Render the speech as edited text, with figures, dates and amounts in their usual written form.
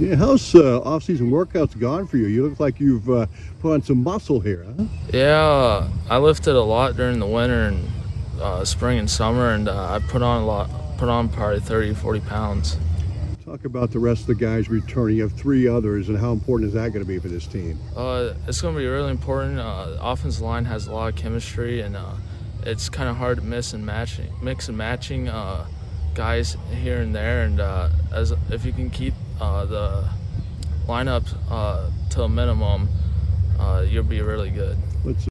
Yeah, how's off-season workouts gone for you? You look like you've put on some muscle here, huh? Yeah, I lifted a lot during the winter and spring and summer, and I put on probably 30, 40 pounds. Talk about the rest of the guys returning. You have three others, and how important is that going to be for this team? It's going to be really important. The offensive line has a lot of chemistry, and it's kind of hard to mix and matching guys here and there. And if you can keep the lineup to a minimum, you'll be really good. Let's